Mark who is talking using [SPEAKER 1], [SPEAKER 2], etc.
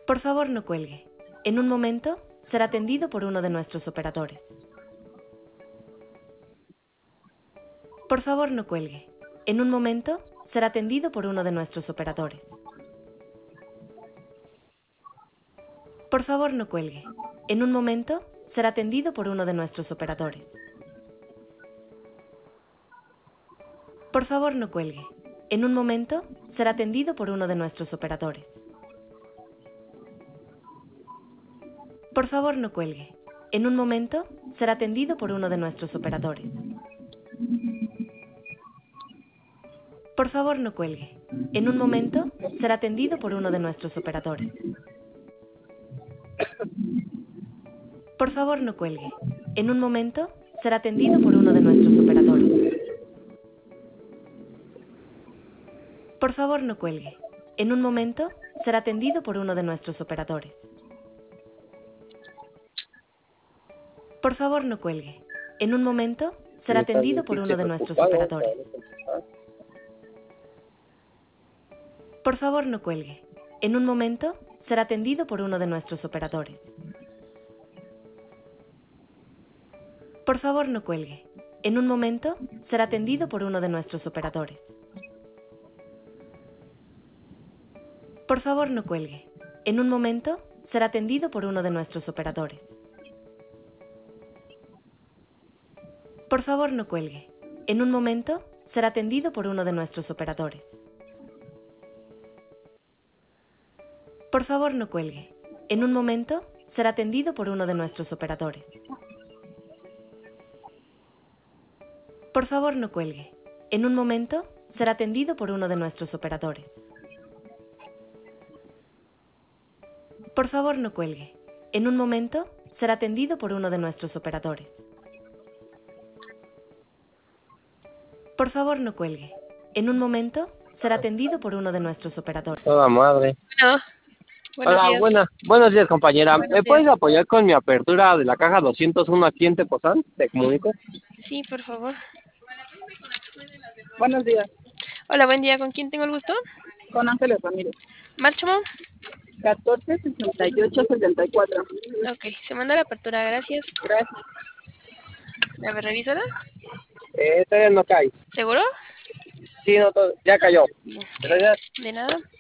[SPEAKER 1] Por favor, no cuelgue. En un momento, será atendido por uno de nuestros operadores. Por favor, no cuelgue. En un momento, será atendido por uno de nuestros operadores. Por favor, no cuelgue. En un momento, será atendido por uno de nuestros operadores. Por favor, no cuelgue. En un momento, será atendido por uno de nuestros operadores. Por favor, no cuelgue. En un momento, será atendido por uno de nuestros operadores. Por favor, no cuelgue. En un momento, será atendido por uno de nuestros operadores. Por favor, no cuelgue. En un momento, será atendido por uno de nuestros operadores. Por favor, no cuelgue. En un momento, será atendido por uno de nuestros operadores. Por favor, no cuelgue. En un momento, será atendido por uno de nuestros operadores. Por favor, no cuelgue. En un momento, será atendido por uno de nuestros operadores. Por favor, no cuelgue. En un momento, será atendido por uno de nuestros operadores. Por favor, no cuelgue. En un momento, será atendido por uno de nuestros operadores. Por favor, no cuelgue. En un momento, será atendido por uno de nuestros operadores. Por favor, no cuelgue. En un momento, será atendido por uno de nuestros operadores. Por favor, no cuelgue. En un momento, será atendido por uno de nuestros operadores. Por favor, no cuelgue. En un momento, será atendido por uno de nuestros operadores. Por favor, no cuelgue. En un momento, será atendido por uno de nuestros operadores.
[SPEAKER 2] Toda madre.
[SPEAKER 3] Bueno, buenos
[SPEAKER 2] Hola,
[SPEAKER 3] días.
[SPEAKER 2] buenos días, compañera.
[SPEAKER 3] Buenos
[SPEAKER 2] ¿Me puedes
[SPEAKER 3] días.
[SPEAKER 2] apoyar con mi apertura de la caja 201 aquí en Tepoztlán? Te comunico.
[SPEAKER 3] Sí, por favor.
[SPEAKER 4] Buenos días,
[SPEAKER 3] Hola, buen día. ¿Con quién tengo el gusto?
[SPEAKER 4] con Ángeles Ramírez.
[SPEAKER 3] ¿Marchamo?
[SPEAKER 4] 146874.
[SPEAKER 3] Ok, se manda la apertura, gracias.
[SPEAKER 4] Gracias.
[SPEAKER 3] A ver, revísala.
[SPEAKER 2] Todavía no cae.
[SPEAKER 3] ¿Seguro?
[SPEAKER 2] Sí, no, ya cayó.
[SPEAKER 3] Bien.
[SPEAKER 2] Gracias.
[SPEAKER 3] De nada.